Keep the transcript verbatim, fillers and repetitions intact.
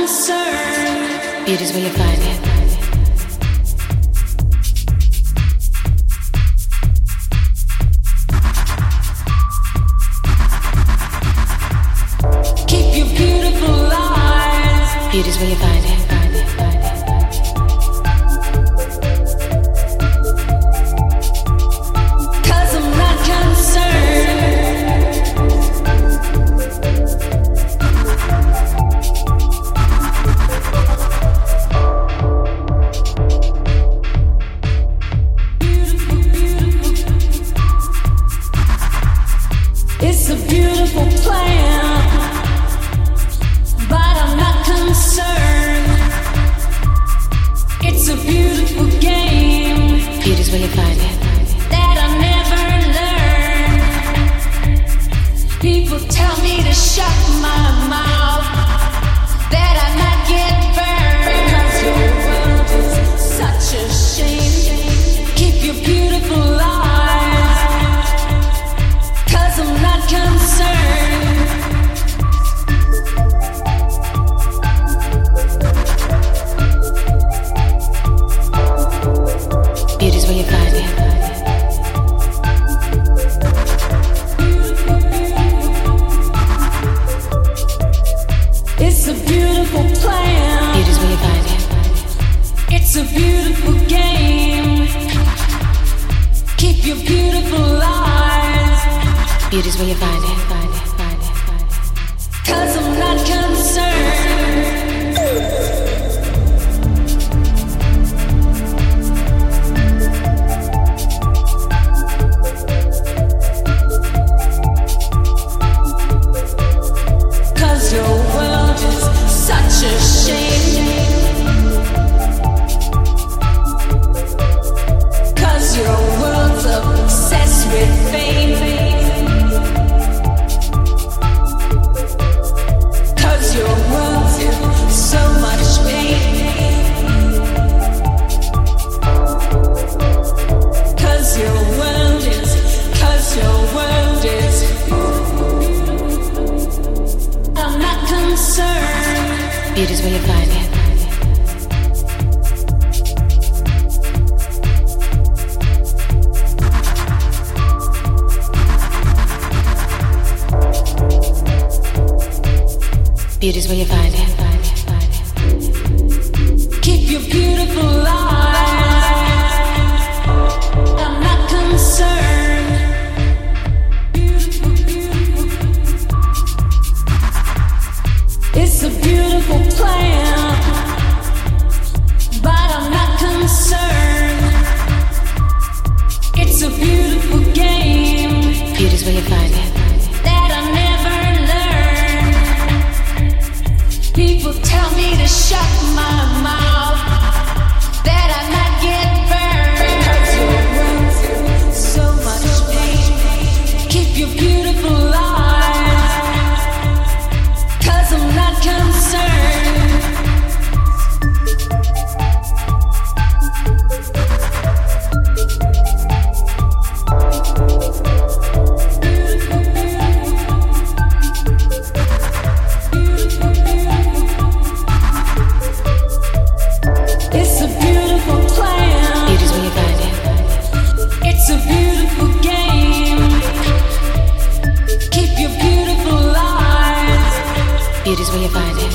concerned. Beauty's where you find it. Keep your beautiful eyes. Beauty's where you find it. Find it, find it. It's a beautiful plan, but I'm not concerned. It's a beautiful game. Beauty's where you find it. That I never learned. People tell me to shut my mouth, that I not get burned. Because your world is such a shame. Keep your beautiful eyes, I'm not concerned. Beauty's where you find it. It's a beautiful plan. Beauty's where you find it. It's a beautiful game. Keep your beautiful eyes. Beauty's where you find it, find it, find it, find it. Cause I'm not concerned. Cause your world is such a shame. Cause your world's obsessed with fame. Your world's in so much pain. Cause your world is, cause your world is. I'm not concerned. Beauty's where you find it. Beauty's where you find it, find it, find it. Keep your beautiful eyes. I'm not concerned. Beautiful, beautiful. It's a beautiful plan, but I'm not concerned. It's a beautiful game. Beauty's where you find it. That I never people tell me to shut my mouth, that I not get burned. Cause your world's in so much pain. Keep your beautiful eyes. Cause I'm not concerned. Beauty's where you find it.